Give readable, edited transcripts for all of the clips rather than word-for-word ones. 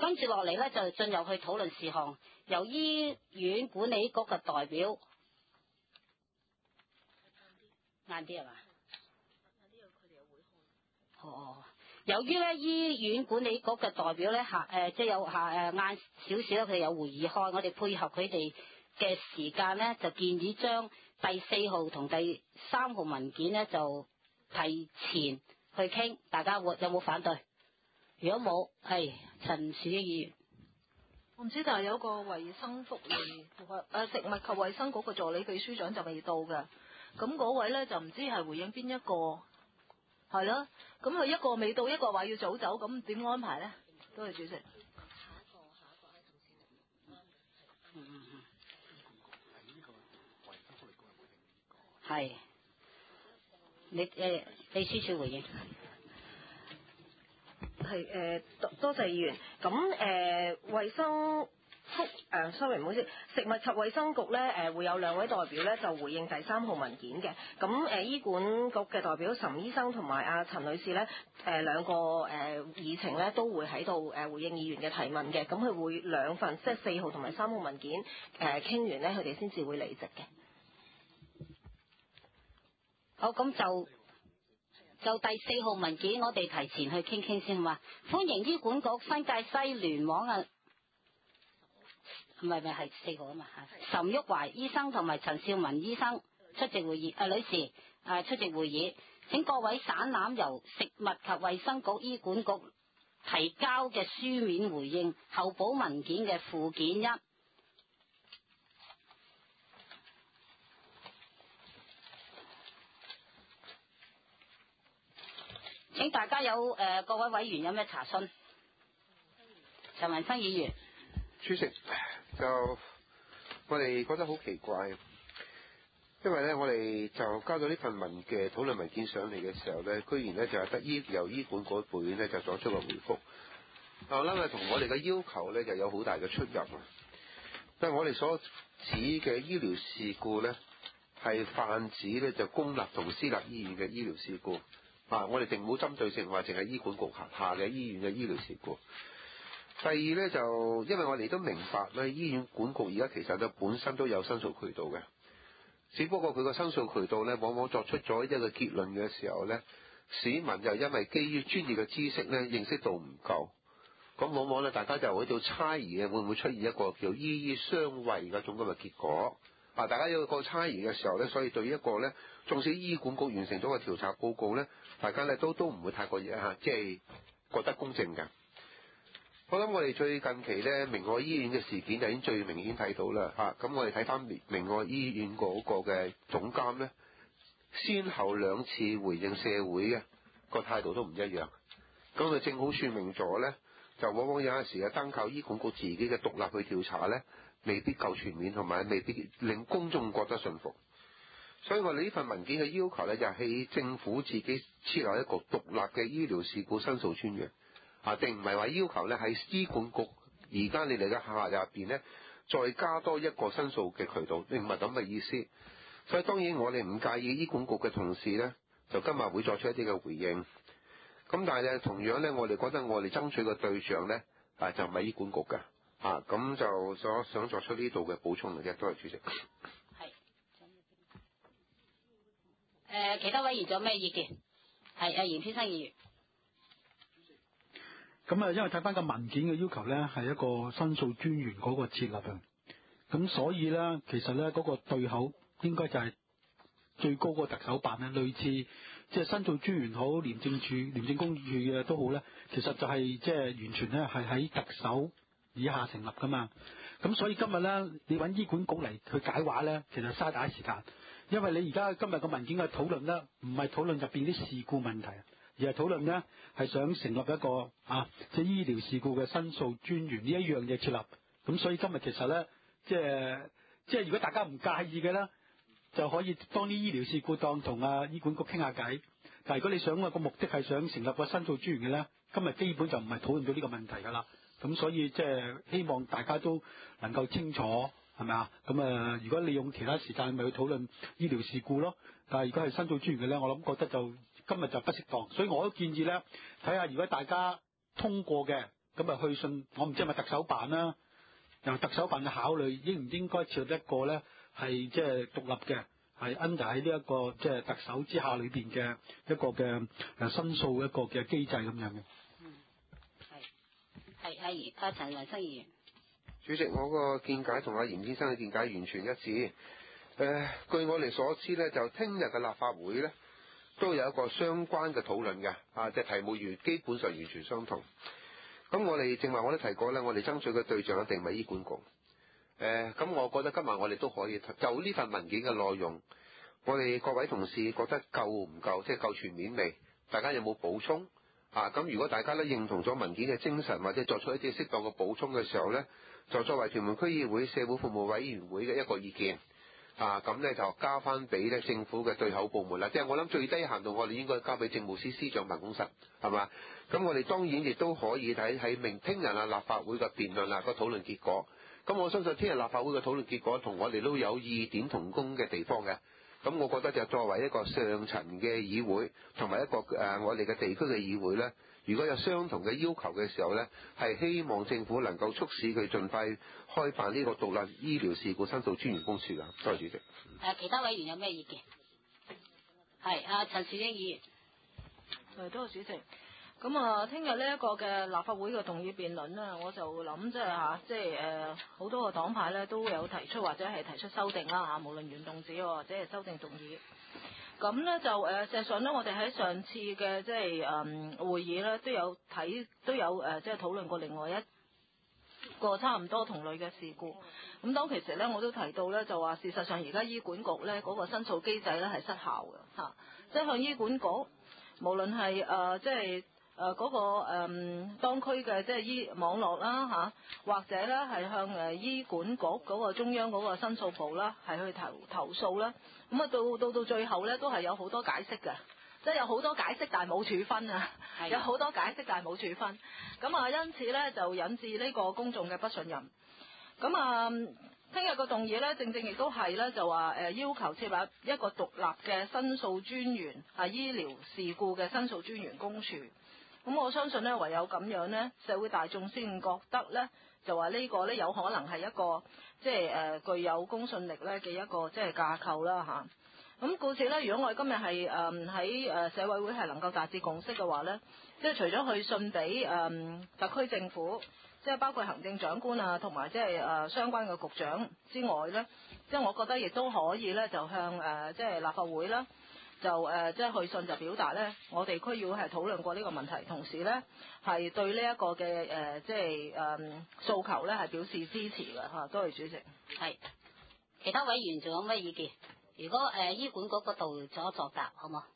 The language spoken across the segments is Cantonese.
跟住落嚟咧就進入去討論事項，由醫院管理局嘅代表晏啲係嘛？晏啲有佢哋有會開。哦，由於咧醫院管理局嘅代表咧即係有晏少少咧，佢哋有會議開，我哋配合佢哋嘅時間咧，就建議將第4號同第3號文件咧就提前去傾，大家有冇反對？如果冇，係陳樹英議員。 我唔知，但係有個衛生福利食物及衛生局嘅助理秘書長就未到嘅，咁嗰位咧就唔知係回應邊一個，係咯，咁佢一個未到，一個話要早走，咁點安排咧？多謝主席。下一個 item 先。 係，你秘書處回應。 係多謝議員。咁衛生sorry 唔好意思，食物及衛生局咧會有2位代表咧就回應第3號文件嘅。咁醫管局嘅代表岑醫生同埋阿陳女士咧兩個議程咧都會喺度回應議員嘅提問嘅。咁佢會2份，即係4號同埋3號文件傾完咧，佢哋先至會離席嘅。 好，咁就第4號文件，我哋提前去傾先嘛。歡迎醫管局新界西聯網啊，唔係係4號啊嘛，岑旭華醫生同埋陳少文醫生出席會議，女士出席會議。請各位省覽由食物及衛生局醫管局提交嘅書面回應候補文件嘅附件1。請大家有各位委員有咩查詢？陳文生議員。 主席，就我哋覺得好奇怪，因為咧我哋就交咗呢份討論文件上嚟嘅時候咧，居然咧就係得由醫管局部院咧就作出個回覆。我諗同我哋嘅要求咧就有好大嘅出入啊！因為我哋所指嘅醫療事故咧係泛指咧就公立同私立醫院嘅醫療事故。我哋並冇針對性話淨係醫管局下嘅醫院嘅醫療事故。第二呢，就因為我哋都明白咧，醫院管局而家其實本身都有申訴渠道嘅，只不過佢個申訴渠道呢，往往作出咗一個結論嘅時候呢，市民就因為基於專業嘅知識呢，認識度唔夠，咁往往呢，大家就喺度猜疑嘅會唔會出現一個叫醫相衛嗰種咁嘅結果。大家有個猜疑嘅時候呢，所以對於一個呢，縱使醫管局完成咗個調查報告呢，大家呢都唔會太過即係覺得公正嘅。我諗我哋最近期呢，明愛醫院嘅事件就已經最明顯睇到啦。咁我哋睇翻明愛醫院嗰個嘅總監呢，先後2次回應社會嘅個態度都唔一樣。咁佢正好說明咗呢，就往往有陣時單靠醫管局自己嘅獨立去調查呢，未必夠全面，同埋未必令公眾覺得信服。所以我哋呢份文件嘅要求呢，就係政府自己設立一個獨立嘅醫療事故申訴專員，定唔係話要求呢喺醫管局而家你哋嘅下入邊呢，再加多一個申訴嘅渠道，並唔係咁嘅意思。所以當然我哋唔介意醫管局嘅同事呢，就今日會作出一啲嘅回應。咁但係呢，同樣呢，我哋覺得我哋爭取嘅對象呢，就唔係醫管局嘅。咁就想作出呢度嘅補充嘅啫，多謝主席。 係。其他委員仲有咩意見？係嚴先生議員。 咁因為睇翻個文件嘅要求咧，係一個申訴專員嗰個設立啊。咁所以咧，其實咧嗰個對口應該就係最高個特首辦咧，類似即係申訴專員好、廉政公署嘅都好咧，其實就係即係完全咧係喺特首以下成立噶嘛。咁所以今日咧，你揾醫管局嚟去解話咧，其實嘥大時間，因為你而家今日個文件嘅討論咧，唔係討論入邊啲事故問題，而係討論咧係想成立一個即係醫療事故嘅申訴專員呢一樣嘢設立。咁所以今日其實咧，即係如果大家唔介意嘅咧，就可以當啲醫療事故當同醫管局傾下偈。但係如果你想個目的係想成立個申訴專員嘅咧，今日基本就唔係討論到呢個問題㗎啦。咁所以即係希望大家都能夠清楚，係咪啊？咁如果你用其他時間咪去討論醫療事故咯。但係如果係申訴專員嘅咧，我諗覺得就今日就不適當。所以我都建議咧，睇下如果大家通過嘅咁啊去信，我唔知係咪特首辦啦，由特首辦去考慮應唔應該設立一個咧係即係獨立嘅，係 under 喺呢一個即係特首之下裏邊嘅一個嘅申訴一個嘅機制咁樣嘅。 係阿陳維生議員。 主席，我個見解同阿嚴先生嘅見解完全一致。據我哋所知咧，就聽日嘅立法會咧都有一個相關嘅討論嘅，即係題目基本上完全相同。咁我哋正話我都提過咧，我哋爭取嘅對象一定係醫管局。咁我覺得今日我哋都可以就呢份文件嘅內容，我哋各位同事覺得夠唔夠，即係夠全面未？大家有冇補充？咁如果大家咧認同咗文件嘅精神，或者作出一啲適當嘅補充嘅時候咧，就作為屯門區議會社會服務委員會嘅一個意見。咁咧就交翻俾咧政府嘅對口部門啦，即係我諗最低限度我哋應該交俾政務司司長辦公室，係嘛？咁我哋當然亦都可以睇喺聽日立法會嘅辯論個討論結果。咁我相信聽日立法會嘅討論結果同我哋都有異點同工嘅地方嘅。咁我覺得就作為一個上層嘅議會同埋一個我哋嘅地區嘅議會咧，如果有相同嘅要求嘅時候咧，係希望政府能夠促使佢盡快開辦呢個獨立醫療事故申訴專員公署㗎。多謝主席。 其他委員有咩意見？係阿陳兆英議員。 多謝主席。咁聽日呢一個嘅立法會嘅動議辯論咧，我就諗即係好多個黨派咧都有提出或者係提出修訂啦嚇，無論原動議或者係修訂動議。咁咧就事實上咧，我哋喺上次嘅即係會議咧都有即係討論過另外一個差唔多同類嘅事故。咁當其實咧，我都提到咧，就話事實上而家醫管局咧嗰個申訴機制咧係失效嘅嚇，即係向醫管局無論係即係嗰個當區嘅即係醫網絡啦嚇，或者咧係向醫管局嗰個中央嗰個申訴部啦，係去投訴啦。咁到最後咧，都係有好多解釋嘅，即係有好多解釋，但係冇處分啊，有好多解釋，但係冇處分。咁因此咧就引致呢個公眾嘅不信任。咁聽日個動議咧，正亦都係咧，就話要求設立一個獨立嘅申訴專員，醫療事故嘅申訴專員公署。咁我相信咧，唯有咁樣咧，社會大眾先覺得咧，就話呢個咧有可能係一個即係具有公信力咧嘅一個即係架構啦嚇。咁故此咧，如果我哋今日係喺社委會係能夠達至共識嘅話咧，即係除咗去信俾特區政府，即係包括行政長官啊，同埋即係相關嘅局長之外咧，即係我覺得亦都可以咧，就向即係立法會啦。就即係去信就表達咧，我哋區議會係討論過呢個問題，同時咧係對呢一個嘅即係訴求咧係表示支持嘅嚇。多謝主席。 係其他委員仲有咩意見？如果醫管局嗰度作答，好冇？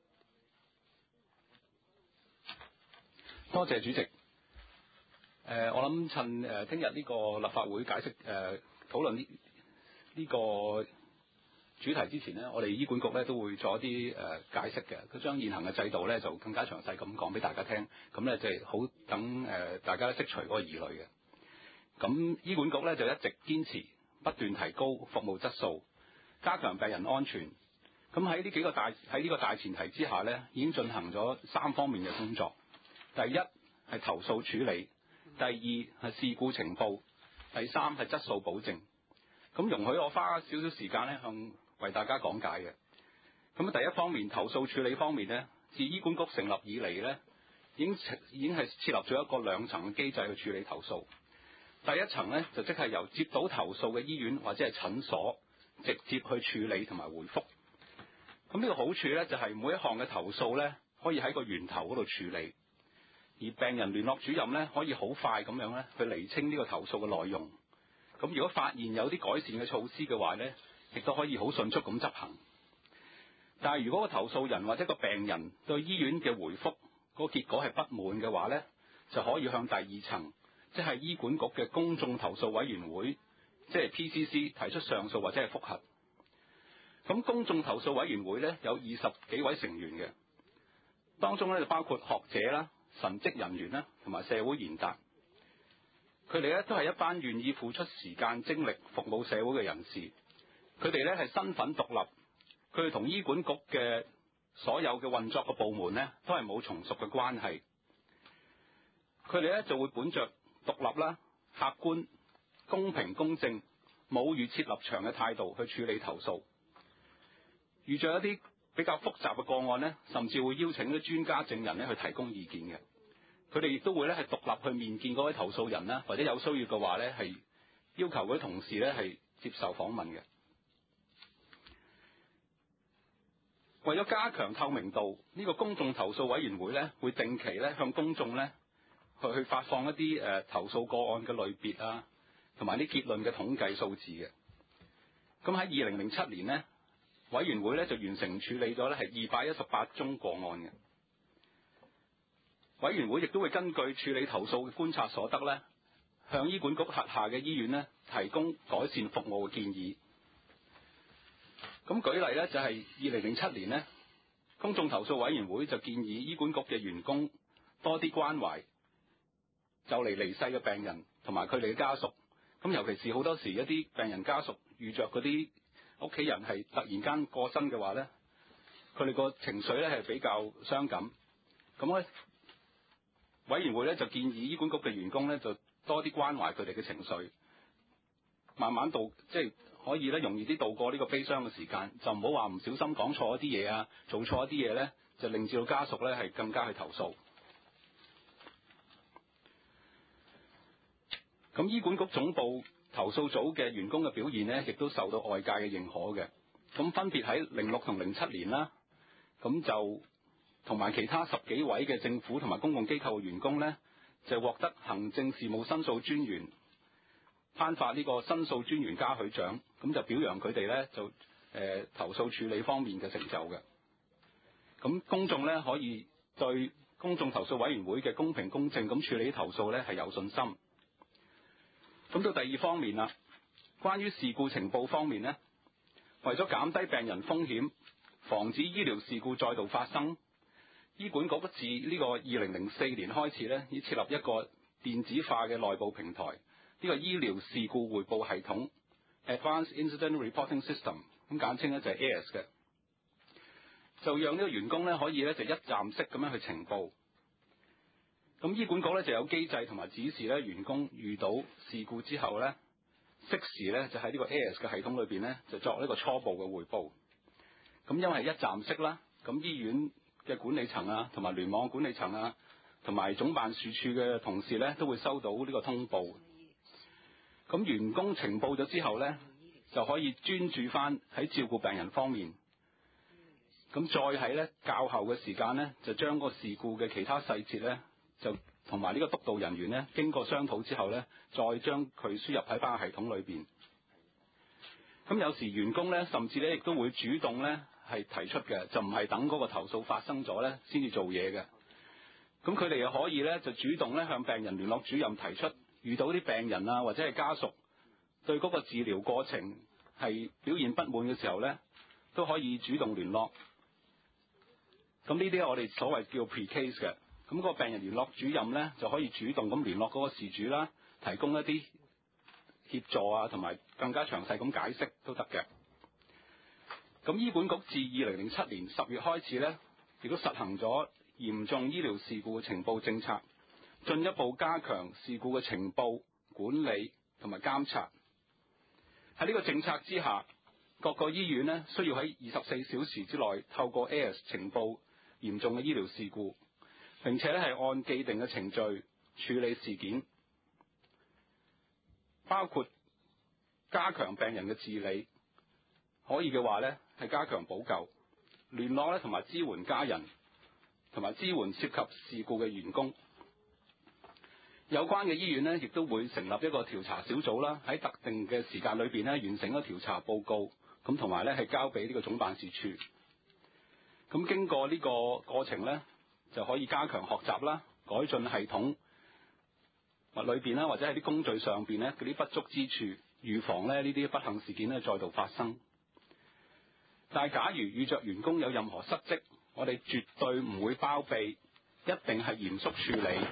多謝主席。我諗趁聽日呢個立法會解釋討論呢個主題之前呢，我哋醫管局咧都會做一啲解釋嘅。佢將現行嘅制度咧就更加詳細咁講俾大家聽，咁咧就係好等大家釋除嗰個疑慮嘅。咁醫管局咧就一直堅持不斷提高服務質素，加強病人安全。咁喺呢個大前提之下咧，已經進行咗3方面嘅工作。第一係投訴處理，第二係事故情報，第三係質素保證。咁容許我花少少時間咧為大家講解嘅。咁第一方面，投訴處理方面咧，自醫管局成立以嚟咧，已經係設立咗一個2層嘅機制去處理投訴。第一層咧就即係由接到投訴嘅醫院或者係診所直接去處理同埋回覆。咁呢個好處咧就係每一項嘅投訴咧可以喺個源頭嗰度處理，而病人聯絡主任咧可以好快咁樣咧去釐清呢個投訴嘅內容。咁如果發現有啲改善嘅措施嘅話咧，亦都可以好迅速咁執行。但係如果個投訴人或者個病人對醫院嘅回覆個結果係不滿嘅話咧，就可以向第2層，即係醫管局嘅公眾投訴委員會，即係 PCC 提出上訴或者係覆核。咁公眾投訴委員會咧有20幾位成員嘅，當中咧就包括學者啦、神職人員啦同埋社會賢達。佢哋咧都係一班願意付出時間精力服務社會嘅人士。佢哋咧係身份獨立，佢哋同醫管局嘅所有嘅運作嘅部門咧都係冇從屬嘅關係。 佢哋咧就會本着獨立啦、客觀、公平、公正、冇預設立場嘅態度去處理投訴。遇着一啲比較複雜嘅個案呢，甚至會邀請啲專家證人咧去提供意見嘅。佢哋亦都會咧係獨立去面見嗰位投訴人啦，或者有需要嘅話咧係要求嗰啲同事咧係接受訪問嘅。為咗加強透明度，呢個公眾投訴委員會咧會定期咧向公眾咧去發放一啲投訴個案嘅類別啊，同埋啲結論嘅統計數字嘅。咁喺2007年呢，委員會咧就完成處理咗咧係218宗個案嘅。委員會亦都會根據處理投訴嘅觀察所得咧，向醫管局轄下嘅醫院咧提供改善服務嘅建議。咁舉例咧，就係2007年呢，公眾投訴委員會就建議醫管局嘅員工多啲關懷就嚟離世嘅病人同埋佢哋嘅家屬。咁尤其是好多時一啲病人家屬遇着嗰啲屋企人係突然間過身嘅話咧，佢哋個情緒咧係比較傷感。咁咧，委員會咧就建議醫管局嘅員工咧就多啲關懷佢哋嘅情緒，慢慢可以咧容易啲度過呢個悲傷嘅時間，就唔好話唔小心講錯一啲嘢啊，做錯一啲嘢咧，就令至到家屬咧係更加去投訴。咁醫管局總部投訴組嘅員工嘅表現呢，亦都受到外界嘅認可嘅。咁分別喺06同07年啦，咁就同埋其他10幾位嘅政府同埋公共機構嘅員工呢，就獲得行政事務申訴專員頒發呢個申訴專員嘉許獎，咁就表揚佢哋呢，就投訴處理方面嘅成就嘅。咁公眾呢，可以對公眾投訴委員會嘅公平公正咁處理投訴呢係有信心。咁到第二方面啦，關於事故情報方面呢，為咗減低病人風險，防止醫療事故再度發生，醫管局自呢個2004年開始呢，已設立一個電子化嘅內部平台，呢個醫療事故匯報系統 Advanced Incident Reporting System， 咁簡稱咧就係 AIRS 嘅，就讓呢個員工咧可以咧就一站式咁樣去呈報。咁醫管局咧就有機制同埋指示咧，員工遇到事故之後咧，適時咧就喺呢個 AIRS 嘅系統裏邊咧，就作呢個初步嘅匯報。咁因為係一站式啦，咁醫院嘅管理層啊，同埋聯網管理層啊，同埋總辦事處嘅同事咧，都會收到呢個通報。咁員工呈報咗之後咧，就可以專注翻喺照顧病人方面。咁再喺咧較後嘅時間咧，就將個事故嘅其他細節咧，就同埋呢個督導人員咧，經過商討之後咧，再將佢輸入喺翻個系統裏邊。咁有時員工咧，甚至咧亦都會主動咧係提出嘅，就唔係等嗰個投訴發生咗咧先至做嘢嘅。咁佢哋又可以咧就主動咧向病人聯絡主任提出，遇到啲病人啊或者係家屬對嗰個治療過程係表現不滿嘅時候咧，都可以主動聯絡。咁呢啲我哋所謂叫 pre-case 嘅。咁個病人聯絡主任咧就可以主動咁聯絡嗰個事主啦，提供一啲協助啊，同埋更加詳細咁解釋都得嘅。咁醫管局自2007年10月開始咧，亦都實行咗嚴重醫療事故嘅情報政策，進一步加強事故嘅情報管理同埋監察。喺呢個政策之下，各個醫院咧需要喺24小時之內透過 AIRS 情報嚴重嘅醫療事故，並且咧係按既定嘅程序處理事件，包括加強病人嘅治理，可以嘅話咧係加強補救、聯絡咧同埋支援家人，同埋支援涉及事故嘅員工。有關嘅醫院咧亦都會成立一個調查小組啦，喺特定嘅時間裏邊咧完成一個調查報告，咁同埋咧係交俾呢個總辦事處。咁經過呢個過程咧，就可以加強學習啦，改進系統物裏邊啦，或者喺啲工序上邊咧嗰啲不足之處，預防咧呢啲不幸事件咧再度發生。但係假如遇着員工有任何失職，我哋絕對唔會包庇，一定係嚴肅處理。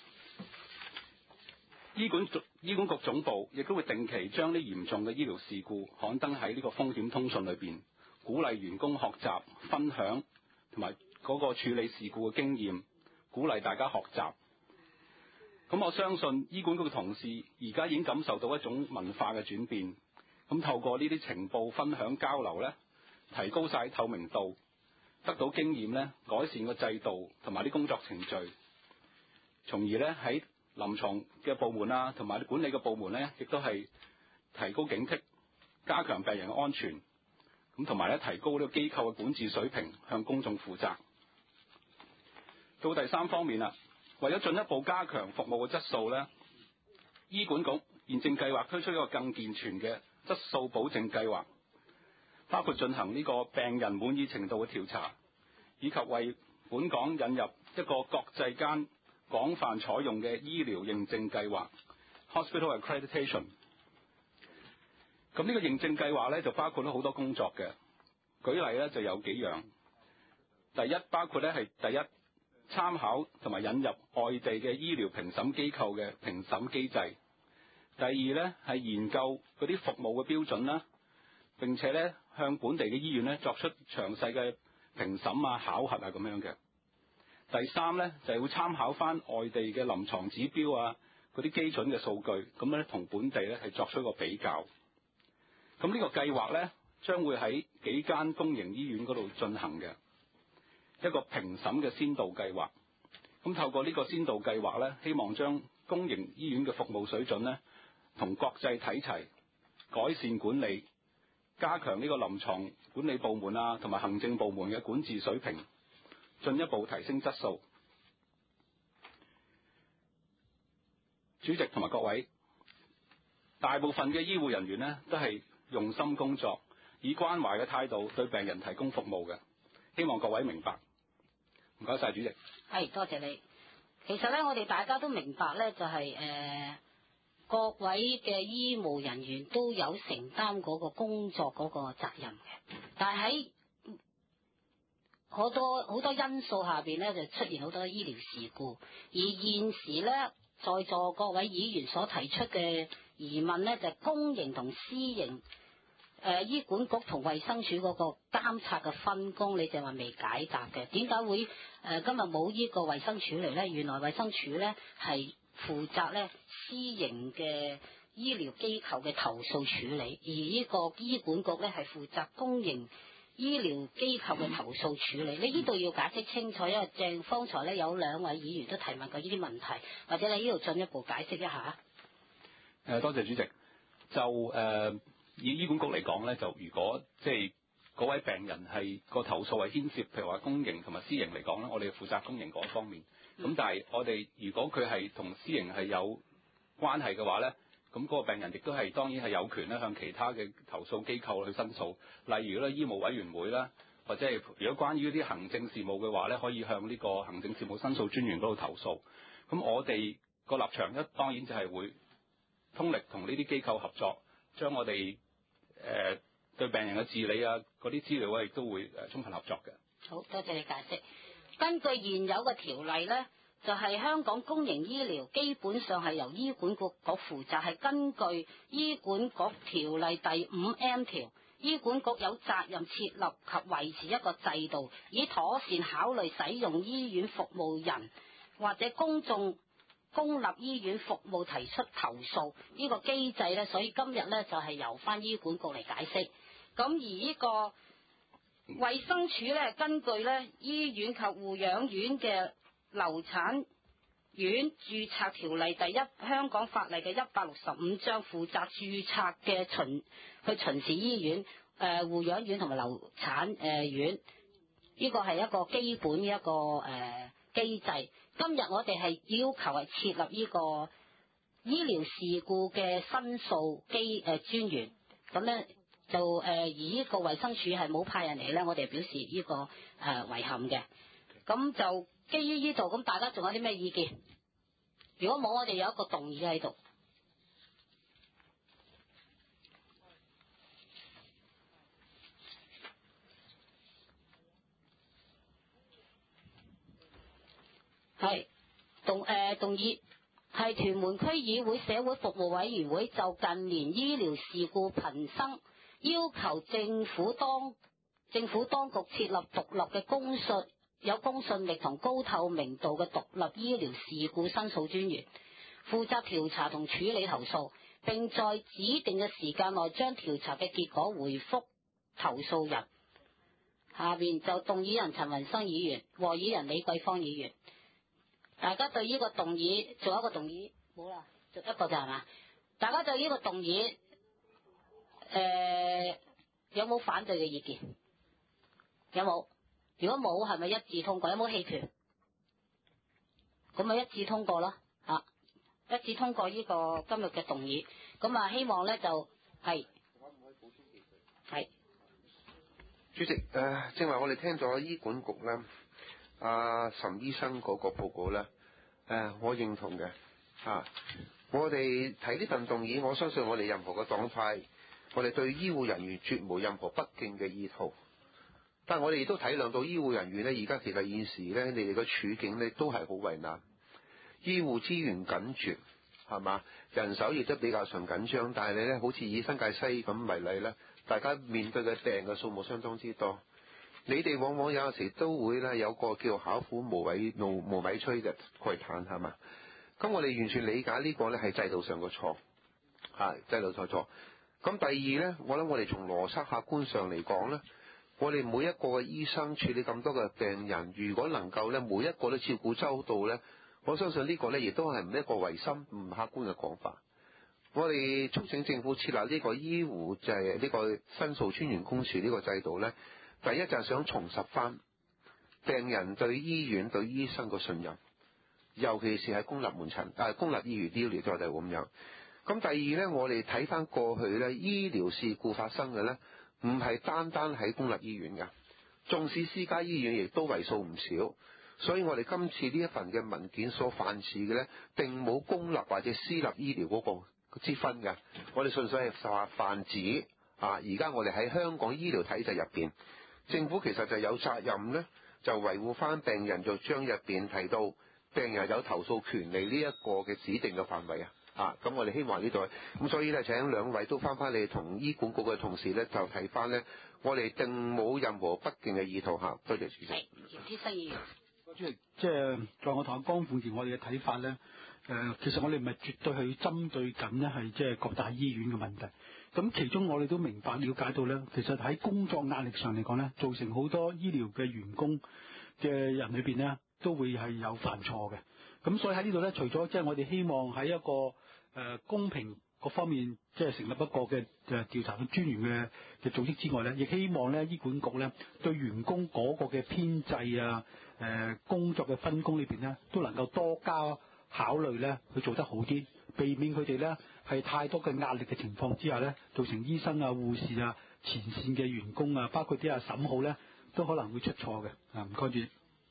醫管局總部亦都會定期將啲嚴重嘅醫療事故刊登喺呢個風險通訊裏邊，鼓勵員工學習、分享同埋嗰個處理事故嘅經驗，鼓勵大家學習。 咁我相信醫管局嘅同事而家已經感受到一種文化嘅轉變。咁透過呢啲情報分享交流咧，提高晒透明度，得到經驗咧，改善個制度同埋啲工作程序，從而咧喺臨床嘅部門啊，同埋管理嘅部門咧，亦都係提高警惕，加強病人嘅安全。咁同埋咧，提高呢個機構嘅管治水平，向公眾負責。到第三方面啦，為咗進一步加強服務嘅質素咧，醫管局現正計劃推出一個更健全嘅質素保證計劃，包括進行呢個病人滿意程度嘅調查，以及為本港引入一個國際間廣泛採用嘅醫療認證計劃 （Hospital Accreditation）。咁呢個認證計劃咧就包括咗好多工作嘅，舉例咧就有幾樣。第一，包括咧係第一，參考同埋引入外地嘅醫療評審機構嘅評審機制。第二咧係研究嗰啲服務嘅標準啦，並且咧向本地嘅醫院咧作出詳細嘅評審啊、考核啊咁樣嘅。第三咧就係會參考翻外地嘅臨床指標啊，嗰啲基準嘅數據，咁咧同本地咧係作出一個比較。咁呢個計劃咧，將會喺幾間公營醫院嗰度進行嘅一個評審嘅先導計劃。咁透過呢個先導計劃咧，希望將公營醫院嘅服務水準咧，同國際睇齊，改善管理，加強呢個臨床管理部門啊，同埋行政部門嘅管治水平，進一步提升質素。主席同埋各位，大部分嘅醫護人員咧都係用心工作，以關懷嘅態度對病人提供服務嘅，希望各位明白。唔該晒，主席。 係，多謝你。其實咧，我哋大家都明白咧，就係各位嘅醫務人員都有承擔嗰個工作嗰個責任嘅，但係喺好多因素下邊咧，就出現好多醫療事故。而現時咧，在座各位議員所提出嘅疑問咧，就係公營同私營醫管局同衛生署嗰個監察嘅分工，你就話未解答嘅。點解會今日冇呢個衛生署嚟咧？原來衛生署咧係負責咧私營嘅醫療機構嘅投訴處理，而呢個醫管局咧係負責公營醫療機構嘅投訴處理。你呢度要解釋清楚，因為方才咧有兩位議員都提問過呢啲問題，或者你呢度進一步解釋一下。 多謝主席。就以醫管局嚟講咧，就如果即係嗰位病人係個投訴係牽涉，譬如話公營同埋私營嚟講咧，我哋負責公營嗰方面。咁但係我哋如果佢係同私營係有關係嘅話咧，咁嗰個病人亦都係當然係有權咧向其他嘅投訴機構去申訴，例如咧醫務委員會啦，或者係如果關於啲行政事務嘅話咧，可以向呢個行政事務申訴專員嗰度投訴。咁我哋個立場當然就係會通力同呢啲機構合作，將我哋對病人嘅治理啊嗰啲資料亦都會充分合作嘅。 好多謝你解釋。根據現有嘅條例咧，就係香港公營醫療基本上係由醫管局負責，係根據醫管局條例第5M 條，醫管局有責任設立及維持一個制度，以妥善考慮使用醫院服務人或者公立醫院服務提出投訴呢個機制咧，所以今日咧就係由翻醫管局嚟解釋。咁而呢個衛生署咧，根據咧醫院及護養院嘅流產院註冊條例香港法例嘅165章，負責註冊嘅去巡視醫院、護養院同埋流產院，呢個係一個基本嘅一個機制。今日我哋係要求係設立呢個醫療事故嘅申訴專員，咁咧就而呢個衛生署係冇派人嚟咧，我哋表示呢個遺憾嘅。咁就基於呢度，咁大家仲有啲咩意見？如果冇，我哋有一個動議喺度。係動議係屯門區議會社會服務委員會就近年醫療事故頻生，要求政府當局設立獨立嘅有公信力同高透明度嘅獨立醫療事故申訴專員。 負責調查同處理投訴，並在指定嘅時間內將調查嘅結果回覆投訴人。下邊就動議人陳雲生議員、和議人李桂芳議員，大家對呢個動議，仲有一個動議冇啦，就一個就係嘛？大家對呢個動議，有冇反對嘅意見？有冇？如果冇，係咪一致通過？有冇棄權？咁咪一致通過咯，一致通過呢個今日嘅動議。咁啊，希望咧就係。 主席，正話我哋聽咗醫管局咧，岑醫生嗰個報告咧，我認同嘅。我哋睇呢份動議，我相信我哋任何嘅黨派，我哋對醫護人員絕無任何不敬嘅意圖。但係我哋亦都體諒到醫護人員咧，而家其實現時咧，你哋嘅處境咧都係好為難，醫護資源緊絀，係嘛？人手亦都比較上緊張，但係你咧好似以新界西咁為例咧，大家面對嘅病嘅數目相當之多，你哋往往有時都會咧有個叫巧婦無米炊嘅慨嘆，係嘛？咁我哋完全理解呢個咧係制度上嘅錯，制度錯。咁第二咧，我諗我哋從邏輯客觀上嚟講咧，我哋每一個嘅醫生處理咁多嘅病人，如果能夠咧每一個都照顧周到咧，我相信呢個咧亦都係唔一個違心唔客觀嘅講法。我哋促請政府設立呢個醫護就係呢個申訴專員公署呢個制度咧，第一就係想重拾翻病人對醫院對醫生嘅信任，尤其是喺公立門診公立醫院醫療就係咁樣。咁第二咧，我哋睇翻過去咧醫療事故發生嘅咧，唔係單單喺公立醫院㗎，縱使私家醫院亦都為數唔少。所以我哋今次呢一份嘅文件所泛示嘅咧，並冇公立或者私立醫療嗰個之分㗎。我哋純粹係話泛指而家我哋喺香港醫療體制入邊，政府其實就有責任咧，就維護翻病人就章入邊提到病人有投訴權利呢一個嘅指定嘅範圍咁我哋希望呢度咁，所以咧請兩位都翻嚟同醫管局嘅同事咧就睇翻咧，我哋並冇任何不敬嘅意圖多謝主席。 係姚天生議員。 主席，即係在我同阿江鳳賢我哋嘅睇法咧，其實我哋唔係絕對去針對緊呢係即係各大醫院嘅問題。咁其中我哋都明白了解到咧，其實喺工作壓力上嚟講咧，造成好多醫療嘅員工嘅人裏邊咧，都會係有犯錯嘅。咁所以喺呢度咧，除咗即係我哋希望喺一個公平各方面即係成立一個嘅調查嘅專員嘅組織之外咧，亦希望咧醫管局咧對員工嗰個嘅編制工作嘅分工裏邊咧，都能夠多加考慮咧，去做得好啲，避免佢哋咧係太多嘅壓力嘅情況之下咧，造成醫生護士前線嘅員工包括啲審號咧，都可能會出錯嘅。唔該住。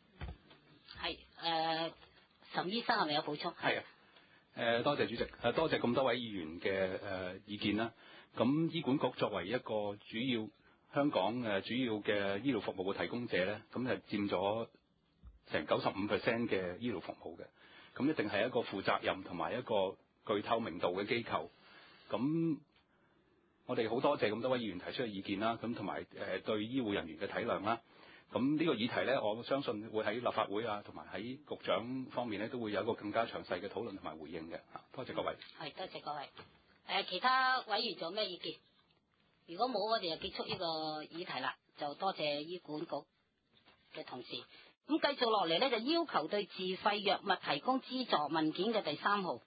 係岑醫生係咪有補充？ 係多謝主席，多謝咁多位議員嘅意見啦。咁醫管局作為一個主要香港主要嘅醫療服務嘅提供者咧，咁係佔咗成95% 嘅醫療服務嘅，咁一定係一個負責任同埋一個具透明度嘅機構。咁我哋好多謝咁多位議員提出嘅意見啦，咁同埋對醫護人員嘅體諒啦。咁呢個議題咧，我相信會喺立法會同埋喺局長方面咧，都會有一個更加詳細嘅討論同埋回應嘅。多謝各位。 係，多謝各位。其他委員仲有咩意見？如果冇，我哋就結束呢個議題啦。就多謝醫管局嘅同事。咁繼續落嚟咧，就要求對自費藥物提供資助文件嘅第3號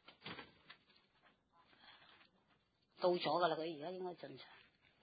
到咗㗎啦，佢而家應該進場。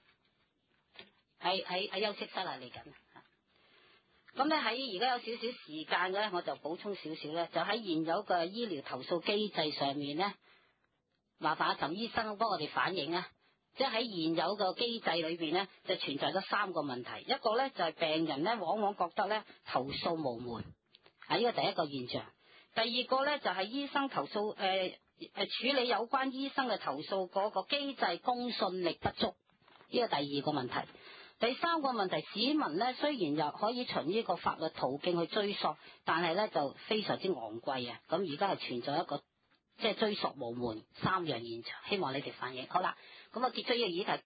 喺休息室嚟緊。咁咧喺而家有少少時間嘅咧，我就補充少少咧，就喺現有嘅醫療投訴機制上面咧，麻煩阿岑醫生幫我哋反映啊。即係喺現有嘅機制裏邊咧，就存在咗3個問題。一個咧就係病人咧，往往覺得咧投訴無門，係呢個第一個現象。第二個咧就係醫生投訴處理有關醫生嘅投訴嗰個機制公信力不足，呢個第二個問題。第3個問題，市民咧雖然又可以循呢個法律途徑去追索，但係咧就非常之昂貴啊！咁而家係存在一個即係追索無門3樣現象，希望你哋反映。好啦，咁啊結束呢個議題。